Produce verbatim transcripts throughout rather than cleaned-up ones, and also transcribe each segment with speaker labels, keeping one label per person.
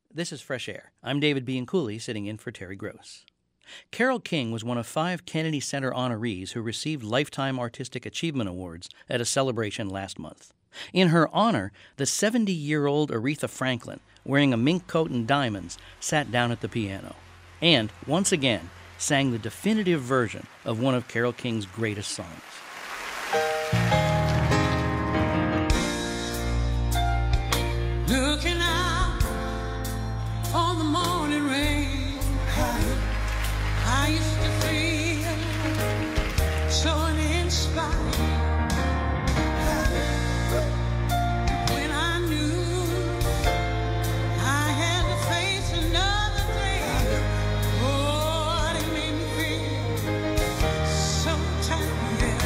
Speaker 1: This is Fresh Air. I'm David Bianculli, sitting in for Terry Gross. Carole King was one of five Kennedy Center honorees who received Lifetime Artistic Achievement Awards at a celebration last month. In her honor, the seventy-year-old Aretha Franklin, wearing a mink coat and diamonds, sat down at the piano and, once again, sang the definitive version of one of Carole King's greatest songs.
Speaker 2: Looking out on the morning rain, I used to feel so uninspired when I knew I had to face another day. Oh, it made me feel so tired.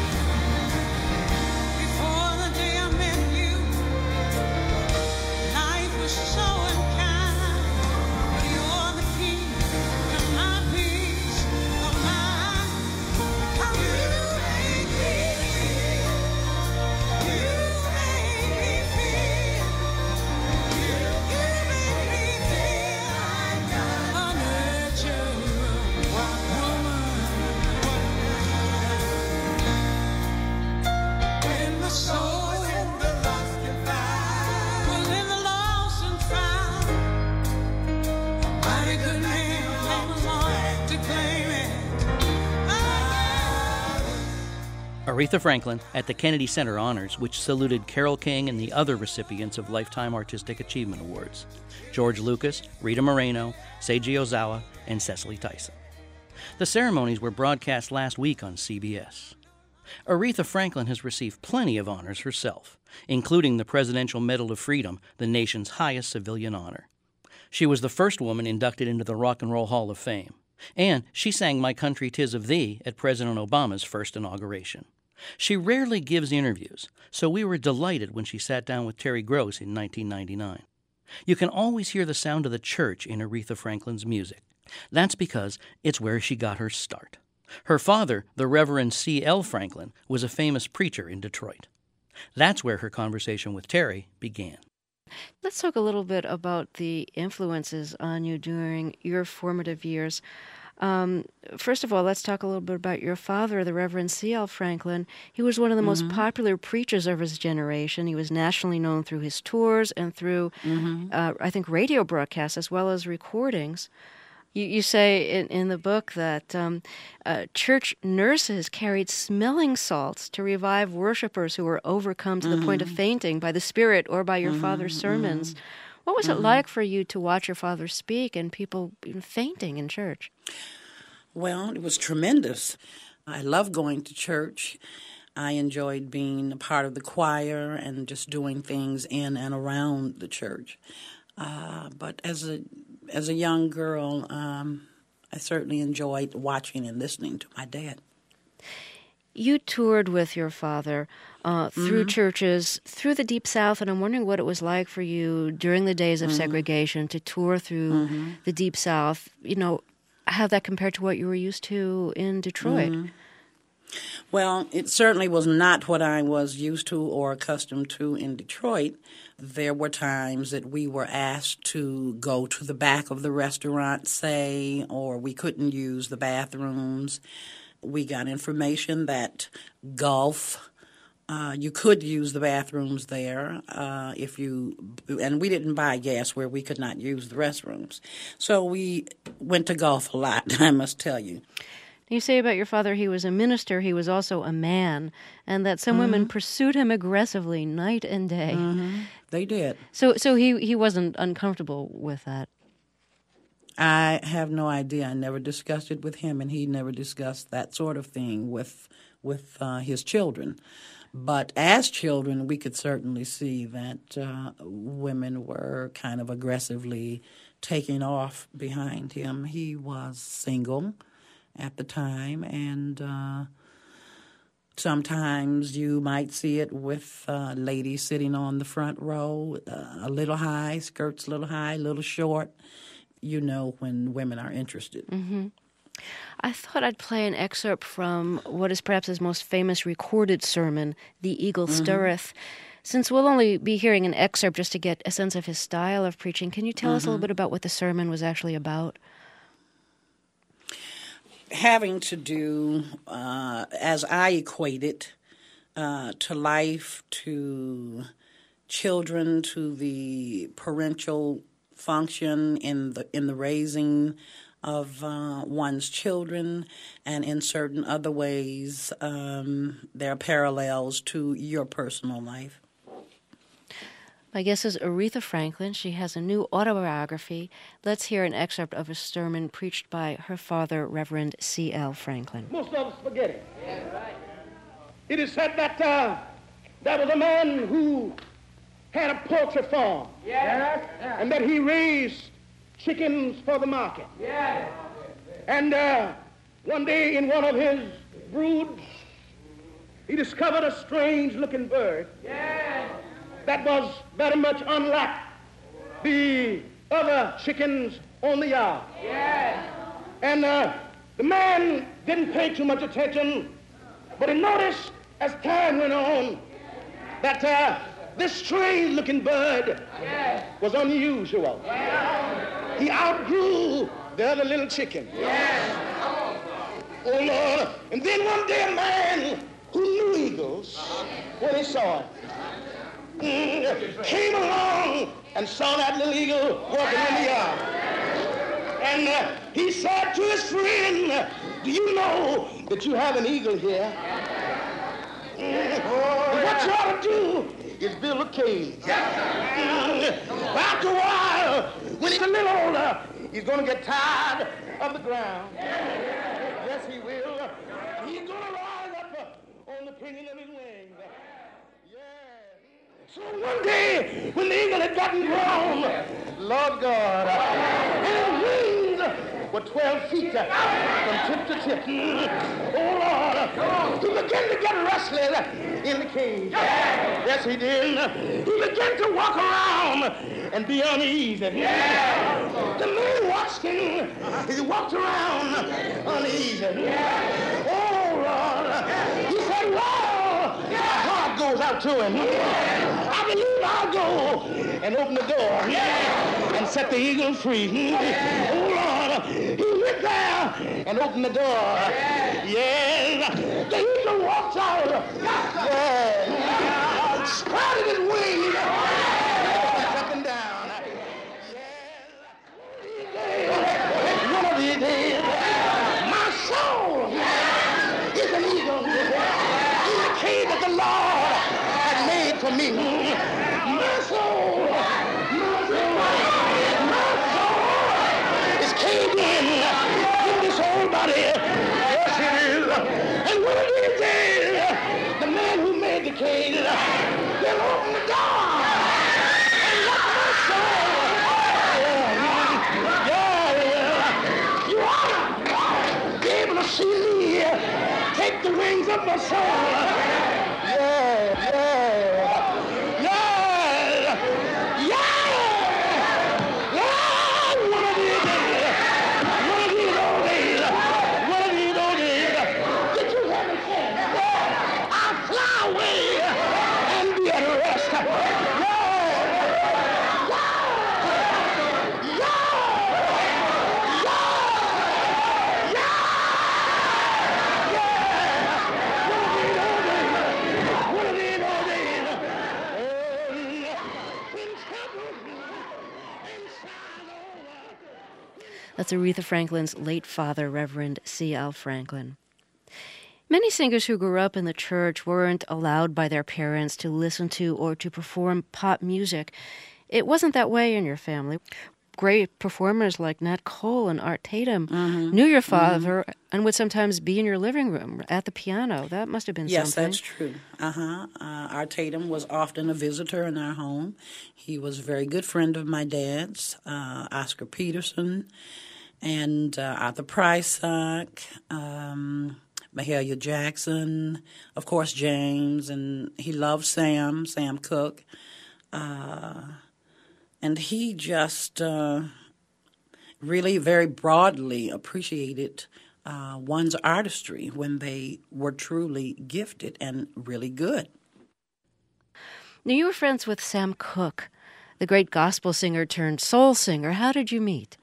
Speaker 2: Before the day I met you, life was so unkind. You're the key to my peace of mind. How you make me feel. You make me feel. You, you make me feel like a natural woman. When the soul in the lost and found was in the lost and found, a mighty good man came along to claim it.
Speaker 1: Aretha Franklin at the Kennedy Center Honors, which saluted Carole King and the other recipients of Lifetime Artistic Achievement Awards: George Lucas, Rita Moreno, Seiji Ozawa, and Cecily Tyson. The ceremonies were broadcast last week on C B S. Aretha Franklin has received plenty of honors herself, including the Presidential Medal of Freedom, the nation's highest civilian honor. She was the first woman inducted into the Rock and Roll Hall of Fame, and she sang My Country 'Tis of Thee at President Obama's first inauguration. She rarely gives interviews, so we were delighted when she sat down with Terry Gross in nineteen ninety-nine. You can always hear the sound of the church in Aretha Franklin's music. That's because it's where she got her start. Her father, the Reverend C L Franklin, was a famous preacher in Detroit. That's where her conversation with Terry began.
Speaker 3: Let's talk a little bit about the influences on you during your formative years. Um, first of all, let's talk a little bit about your father, the Reverend C L Franklin. He was one of the most popular preachers of his generation. He was nationally known through his tours and through, uh, I think, radio broadcasts as well as recordings. You, you say in, in the book that um, uh, church nurses carried smelling salts to revive worshipers who were overcome to the point of fainting by the Spirit or by your father's sermons. What was it like for you to watch your father speak and people fainting in church?
Speaker 4: Well, it was tremendous. I love going to church. I enjoyed being a part of the choir and just doing things in and around the church. Uh, but as a as a young girl, um, I certainly enjoyed watching and listening to my dad.
Speaker 3: You toured with your father uh, through mm-hmm. churches, through the Deep South, and I'm wondering what it was like for you during the days of mm-hmm. segregation to tour through mm-hmm. the Deep South. You know, how that compared to what you were used to in Detroit.
Speaker 4: Mm-hmm. Well, it certainly was not what I was used to or accustomed to in Detroit. There were times that we were asked to go to the back of the restaurant, say, or we couldn't use the bathrooms. We got information that Gulf, uh, you could use the bathrooms there uh, if you, and we didn't buy gas where we could not use the restrooms. So we went to Gulf a lot, I must tell you.
Speaker 3: You say about your father he was a minister, he was also a man, and that some mm-hmm. women pursued him aggressively night and day.
Speaker 4: Mm-hmm. They did.
Speaker 3: So so he, he wasn't uncomfortable with that?
Speaker 4: I have no idea. I never discussed it with him, and he never discussed that sort of thing with with uh, his children. But as children, we could certainly see that uh, women were kind of aggressively taking off behind him. He was single at the time, and uh, sometimes you might see it with uh, ladies sitting on the front row, uh, a little high, skirts a little high, a little short. You know when women are interested.
Speaker 3: Mm-hmm. I thought I'd play an excerpt from what is perhaps his most famous recorded sermon, The Eagle mm-hmm. Stirreth. Since we'll only be hearing an excerpt just to get a sense of his style of preaching, can you tell mm-hmm. us a little bit about what the sermon was actually about?
Speaker 4: Having to do, uh, as I equate it, uh, to life, to children, to the parental function in the in the raising of uh, one's children, and in certain other ways, um, there are parallels to your personal life.
Speaker 3: My guest is Aretha Franklin. She has a new autobiography. Let's hear an excerpt of a sermon preached by her father, Reverend C L Franklin.
Speaker 5: Most of us forget it. Yeah, right. It is said that uh, there was a man who had a poultry farm, yes. Yeah. and that he raised chickens for the market. Yeah. And uh, one day in one of his broods, he discovered a strange-looking bird. Yeah. That was very much unlike the other chickens on the yard. Yes. And uh, the man didn't pay too much attention, but he noticed as time went on that uh, this strange-looking bird yes. was unusual. Yes. He outgrew the other little chicken. Yes. Oh, Lord. And then one day a man who knew eagles, when he saw it, Mm, came along and saw that little eagle walking in the yard. And uh, he said to his friend, do you know that you have an eagle here? Mm, oh, what you ought to do is build a cage. Mm, after a while, when he's a little older, he's going to get tired of the ground. Yes, he will. He's going to rise up on the pinion of his wings. So one day, when the eagle had gotten grown, Lord God, and his wings were twelve feet from tip to tip. Oh, Lord, he began to get restless in the cage. Yes, he did. He began to walk around and be uneasy. The man watched him. He walked around uneasy. Oh, Lord. He said, well, my heart goes out to him. I believe I'll go and open the door and set the eagle free. Oh, Lord. He went there and opened the door. Yes. The eagle walked out. Yes. Spreading his wings. Up and down. Yes. One of these days, my soul is an eagle in the cave that the Lord had made for me. My soul, my soul, my soul is caved in in this old body. Yes, it is. And one of these days, the man who made the cage will open the door and let my soul. Yeah, yeah. You ought to be able to see me take the wings of my soul. Yeah, yeah.
Speaker 3: That's Aretha Franklin's late father, Reverend C L Franklin. Many singers who grew up in the church weren't allowed by their parents to listen to or to perform pop music. It wasn't that way in your family. Great performers like Nat Cole and Art Tatum mm-hmm. knew your father mm-hmm. and would sometimes be in your living room at the piano. That must have been
Speaker 4: yes,
Speaker 3: something.
Speaker 4: Yes, that's true. Uh-huh. Uh, Art Tatum was often a visitor in our home. He was a very good friend of my dad's, uh, Oscar Peterson, and uh, Arthur Prysock, um, Mahalia Jackson, of course James, and he loved Sam, Sam Cooke. Uh, and he just uh, really very broadly appreciated uh, one's artistry when they were truly gifted and really good.
Speaker 3: Now, you were friends with Sam Cooke, the great gospel singer turned soul singer. How did you meet?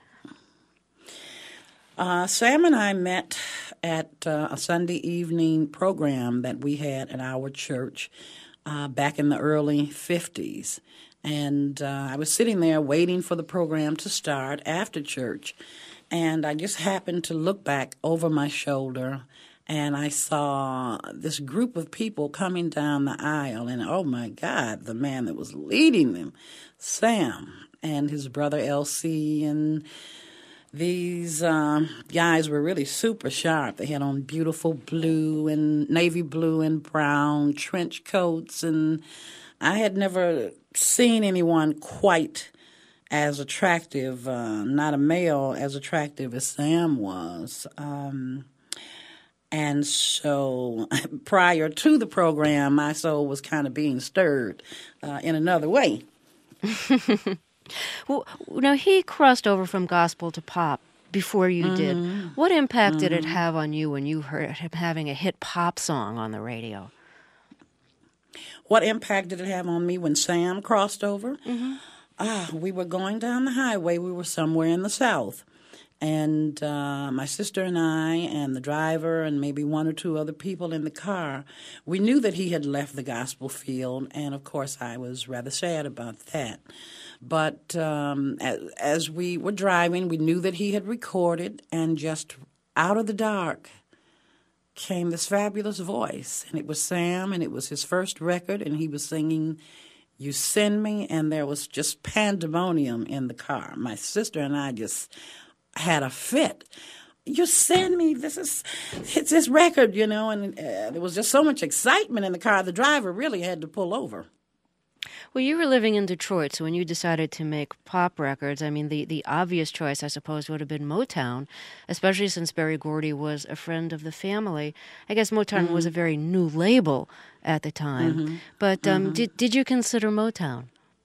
Speaker 4: Uh, Sam and I met at uh, a Sunday evening program that we had at our church uh, back in the early fifties. And uh, I was sitting there waiting for the program to start after church, and I just happened to look back over my shoulder, and I saw this group of people coming down the aisle, and oh my God, the man that was leading them, Sam, and his brother L C, and these um, guys were really super sharp. They had on beautiful blue and navy blue and brown trench coats, and I had never seen anyone quite as attractive, uh, not a male as attractive as Sam was. Um, and so prior to the program, my soul was kind of being stirred uh, in another way.
Speaker 3: Well, now, he crossed over from gospel to pop before you mm-hmm. did. What impact mm-hmm. did it have on you when you heard him having a hit pop song on the radio?
Speaker 4: What impact did it have on me when Sam crossed over?
Speaker 3: Mm-hmm.
Speaker 4: Ah, we were going down the highway. We were somewhere in the South. And uh, my sister and I and the driver and maybe one or two other people in the car, we knew that he had left the gospel field. And, of course, I was rather sad about that. But um, as, as we were driving, we knew that he had recorded, and just out of the dark came this fabulous voice. And it was Sam, and it was his first record, and he was singing "You Send Me," and there was just pandemonium in the car. My sister and I just had a fit. You send me, this is, it's this record, you know, and uh, there was just so much excitement in the car. The driver really had to pull over.
Speaker 3: Well, you were living in Detroit, so when you decided to make pop records, I mean, the, the obvious choice, I suppose, would have been Motown, especially since Berry Gordy was a friend of the family. I guess Motown mm-hmm. was a very new label at the time. Mm-hmm. But um, mm-hmm. did did you consider Motown?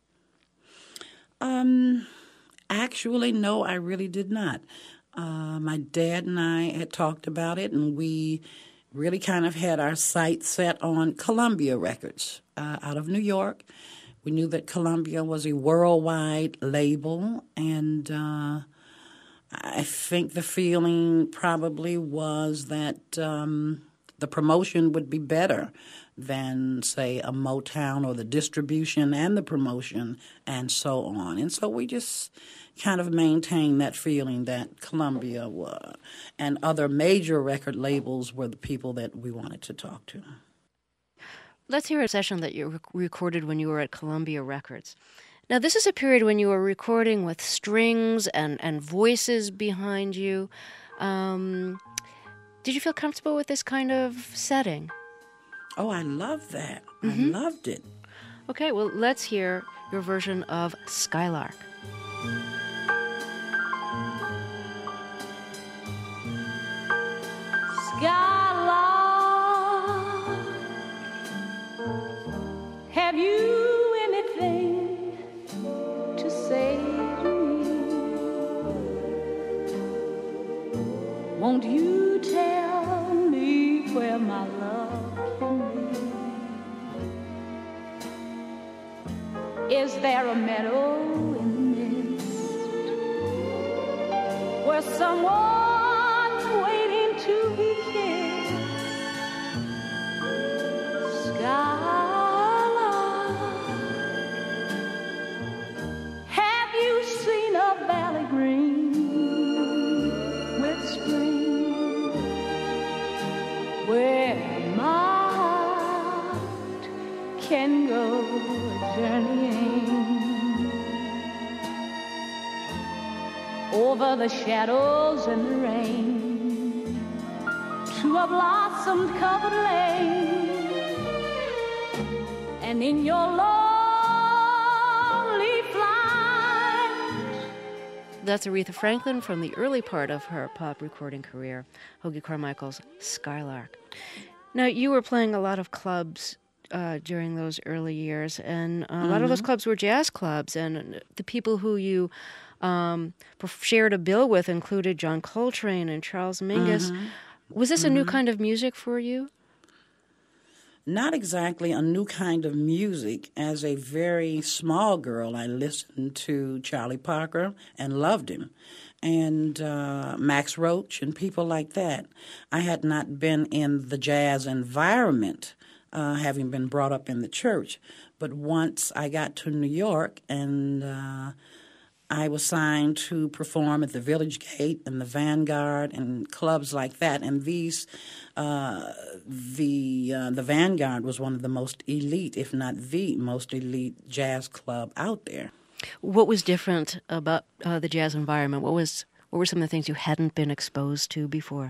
Speaker 4: Um, actually, no, I really did not. Uh, my dad and I had talked about it, and we really kind of had our sights set on Columbia Records uh, out of New York. We knew that Columbia was a worldwide label, and uh, I think the feeling probably was that um, the promotion would be better than, say, a Motown, or the distribution and the promotion and so on. And so we just kind of maintained that feeling that Columbia were, and other major record labels were the people that we wanted to talk to.
Speaker 3: Let's hear a session that you rec- recorded when you were at Columbia Records. Now, this is a period when you were recording with strings and, and voices behind you. Um, did you feel comfortable with this kind of setting?
Speaker 4: Oh, I love that.
Speaker 3: Mm-hmm.
Speaker 4: I loved it.
Speaker 3: Okay, well, let's hear your version of Skylark.
Speaker 2: Skylark, have you anything to say to me? Won't you tell me where my love can be? Is there a meadow in the mist where someone's waiting to be kissed? Skylark, have you seen a valley green with spring, where my heart can go journeying over the shadows and the rain to a blossom-covered lane, and in your lonely flight?
Speaker 3: That's Aretha Franklin from the early part of her pop recording career, Hoagy Carmichael's Skylark. Now, you were playing a lot of clubs uh, during those early years, and uh, a mm-hmm. lot of those clubs were jazz clubs, and the people who you um, shared a bill with included John Coltrane and Charles Mingus. Mm-hmm. Was this mm-hmm. a new kind of music for you?
Speaker 4: not exactly a new kind of music. As a very small girl, I listened to Charlie Parker and loved him, and uh, Max Roach and people like that. I had not been in the jazz environment, uh, having been brought up in the church. But once I got to New York and uh, I was signed to perform at the Village Gate and the Vanguard and clubs like that. And these, uh, the uh, the Vanguard was one of the most elite, if not the most elite jazz club out there.
Speaker 3: What was different about uh, the jazz environment? What was what were some of the things you hadn't been exposed to before?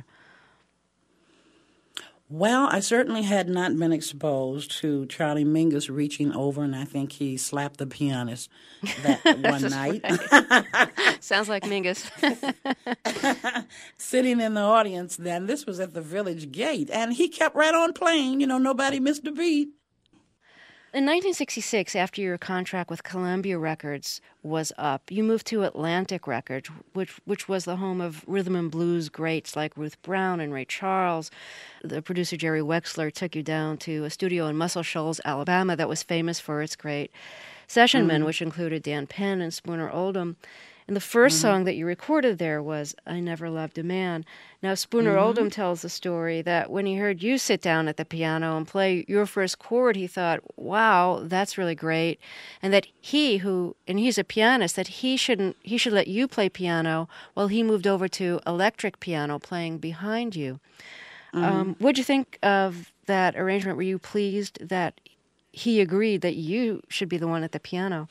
Speaker 4: Well, I certainly had not been exposed to Charlie Mingus reaching over, and I think he slapped the pianist that one night.
Speaker 3: Sounds like Mingus.
Speaker 4: Sitting in the audience then. This was at the Village Gate, and he kept right on playing. You know, nobody missed a beat.
Speaker 3: In nineteen sixty-six, after your contract with Columbia Records was up, you moved to Atlantic Records, which which was the home of rhythm and blues greats like Ruth Brown and Ray Charles. The producer Jerry Wexler took you down to a studio in Muscle Shoals, Alabama, that was famous for its great session men, mm-hmm. which included Dan Penn and Spooner Oldham. And the first mm-hmm. song that you recorded there was I Never Loved a Man. Now, Spooner mm-hmm. Oldham tells the story that when he heard you sit down at the piano and play your first chord, he thought, wow, that's really great. And that he, who, and he's a pianist, that he shouldn't, he should let you play piano while he moved over to electric piano playing behind you. Mm-hmm. Um, what'd you think of that arrangement? Were you pleased that he agreed that you should be the one at the piano?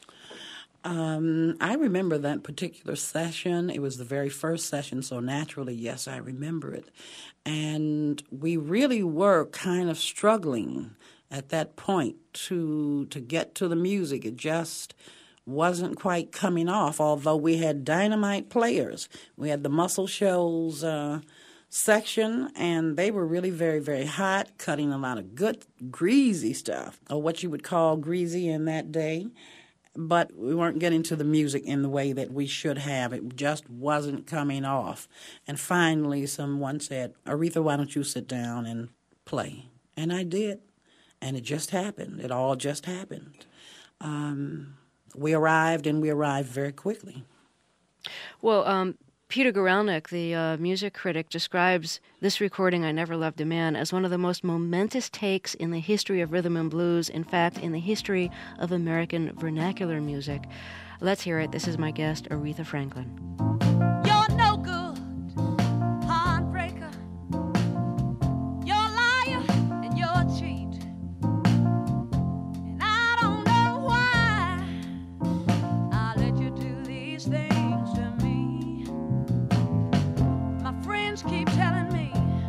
Speaker 4: Um, I remember that particular session. It was the very first session, so naturally, yes, I remember it. And we really were kind of struggling at that point to to get to the music. It just wasn't quite coming off, although we had dynamite players. We had the Muscle Shoals uh, section, and they were really very, very hot, cutting a lot of good, greasy stuff, or what you would call greasy in that day. But we weren't getting to the music in the way that we should have. It just wasn't coming off. And finally, someone said, Aretha, why don't you sit down and play? And I did. And it just happened. It all just happened. Um, we arrived, and we arrived very quickly.
Speaker 3: Well, um, Peter Guralnick, the uh, music critic, describes this recording, I Never Loved a Man, as one of the most momentous takes in the history of rhythm and blues, in fact, in the history of American vernacular music. Let's hear it. This is my guest, Aretha Franklin.
Speaker 2: You're no good, heartbreaker. You're a liar and you're a cheat. And I don't know why I let you do these things to me. My friends keep telling me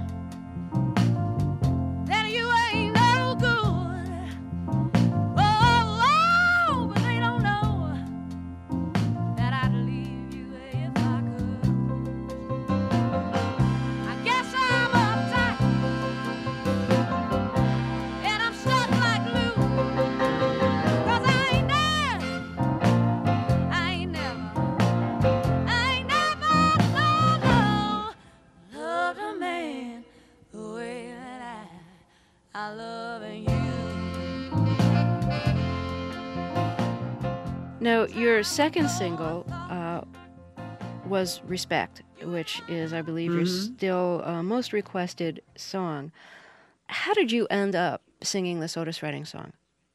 Speaker 2: that you ain't no good. Oh, oh, but they don't know that I'd leave you if I could. I guess I'm uptight and I'm stuck like glue. 'Cause I ain't never, I ain't never, I ain't never, no, no, loved a man the way that I, I love you.
Speaker 3: Now, your second single uh, was Respect, which is, I believe, your still uh, most requested song. How did you end up singing this Otis Redding song?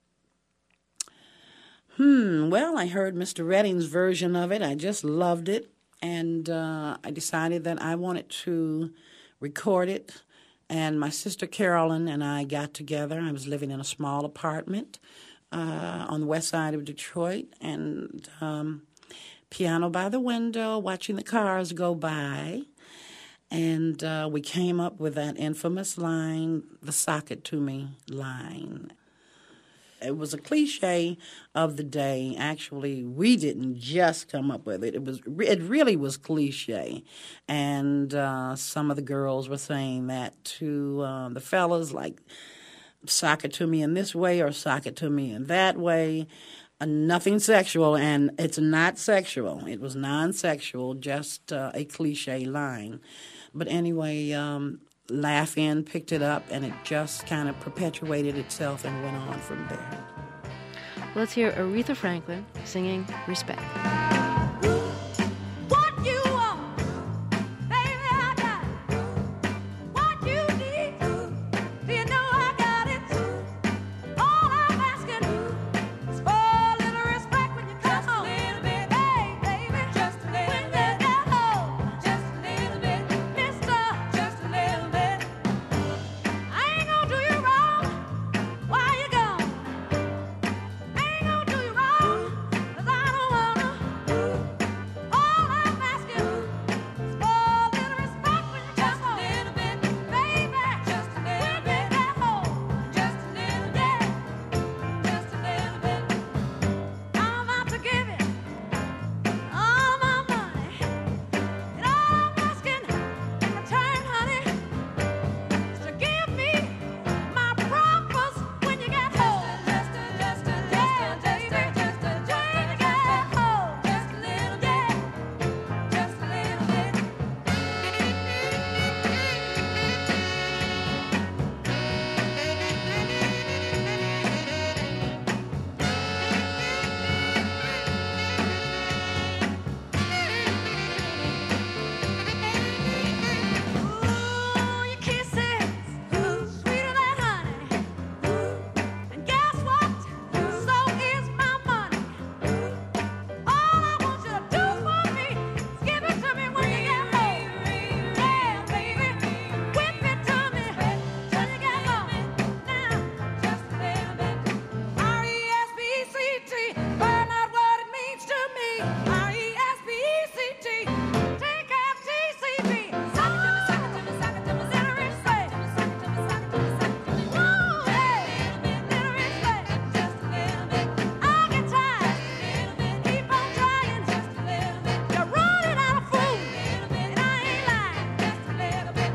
Speaker 4: Hmm, well, I heard Mister Redding's version of it. I just loved it, and uh, I decided that I wanted to record it. And my sister Carolyn and I got together. I was living in a small apartment uh, on the west side of Detroit, and um, piano by the window, watching the cars go by. And uh, we came up with that infamous line, the sock it to me line. It was a cliche of the day. Actually, we didn't just come up with it. It was it really was cliche. And uh, some of the girls were saying that to uh, the fellas, like, sock it to me in this way or sock it to me in that way. Uh, nothing sexual, and it's not sexual. It was non-sexual, just uh, a cliche line. But anyway, um, Laugh-In picked it up, and it just kind of perpetuated itself and went on from there.
Speaker 3: Let's hear Aretha Franklin singing Respect.
Speaker 2: What you want, baby, I got it. What you need, do you know I got it? All I'm asking is for a little respect when you come home. Just a little bit, hey, baby, just a little when bit. You get home, just a little bit, mister, just a little bit. I ain't gonna do you wrong while you're gone. I ain't gonna do you wrong, 'cause I don't wanna. All I'm asking is for a little respect when you come home. Just a little bit, baby, just a little bit. When you get home, just a little bit, just a little bit. I'm about to give you all my money, and all I'm asking in return, honey, is to give me my promise when you get home. Just a, just a, yeah, baby, just a, just when you get home, just a little bit, just a little bit. Ooh, your kisses, sweeter than honey. And guess what? So is my money. All I want you to do for me is give it to me when you get home. Yeah, baby, whip it to me till you get home. Now, just a little bit. R E S P E C T, find out what it means to me. R E S P E C T, take F T C B. Sock it to me, sock it to me, sock it to me, little respect. Sock it to me, sock it to me, sock it to me. Woo, hey, little respect, just a little bit. I get tired, keep on trying, just a little bit. You're running out of food, and I ain't lying, just a little bit.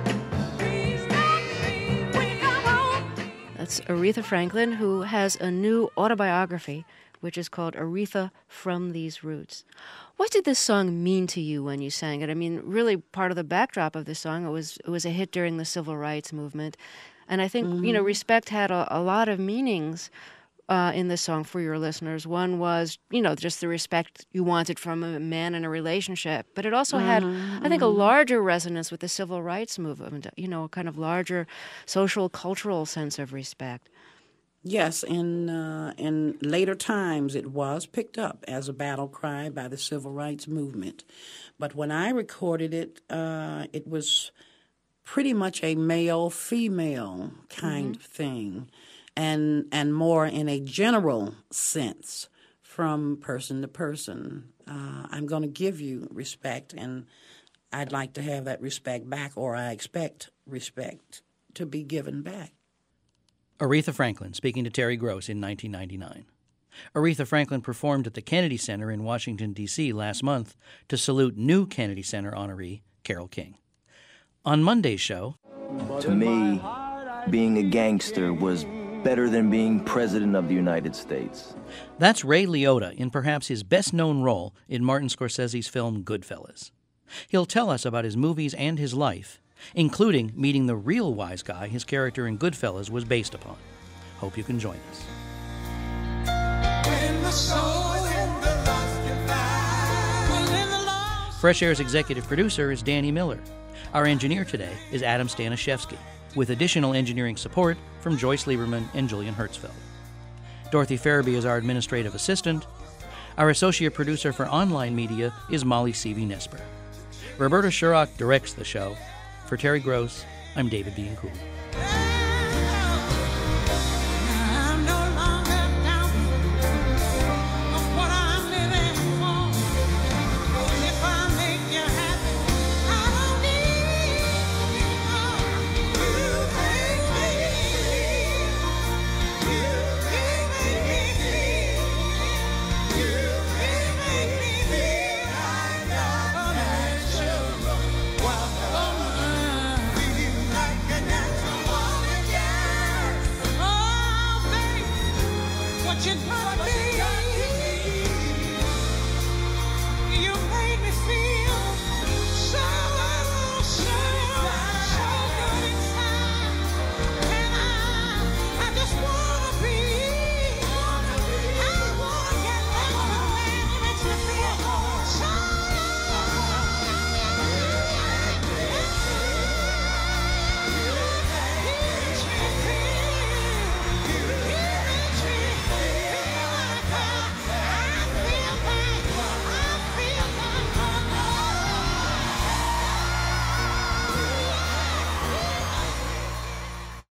Speaker 2: Respect when you come home.
Speaker 3: That's Aretha Franklin, who has a new autobiography, which is called Aretha From These Roots. What did this song mean to you when you sang it? I mean, really part of the backdrop of this song, it was it was a hit during the Civil Rights Movement. And I think, you know, respect had a, a lot of meanings uh, in this song for your listeners. One was, you know, just the respect you wanted from a man in a relationship. But it also had, I think, a larger resonance with the Civil Rights Movement, you know, a kind of larger social, cultural sense of respect.
Speaker 4: Yes, in uh, in later times it was picked up as a battle cry by the Civil Rights Movement. But when I recorded it, uh, it was pretty much a male-female kind of thing, and and more in a general sense from person to person. Uh, I'm going to give you respect, and I'd like to have that respect back, or I expect respect to be given back.
Speaker 1: Aretha Franklin speaking to Terry Gross in nineteen ninety-nine. Aretha Franklin performed at the Kennedy Center in Washington, D C last month to salute new Kennedy Center honoree Carole King. On Monday's show,
Speaker 6: To me, being a gangster was better than being president of the United States.
Speaker 1: that's Ray Liotta in perhaps his best-known role in Martin Scorsese's film Goodfellas. He'll tell us about his movies and his life, including meeting the real wise guy his character in Goodfellas was based upon. Hope you can join us. Fresh Air's executive producer is Danny Miller. Our engineer today is Adam Stanishevsky, with additional engineering support from Joyce Lieberman and Julian Hertzfeld. Dorothy Farabee is our administrative assistant. Our associate producer for online media is Molly Seavey-Nesper. Roberta Shurrock directs the show. For Terry Gross, I'm David Bianculli.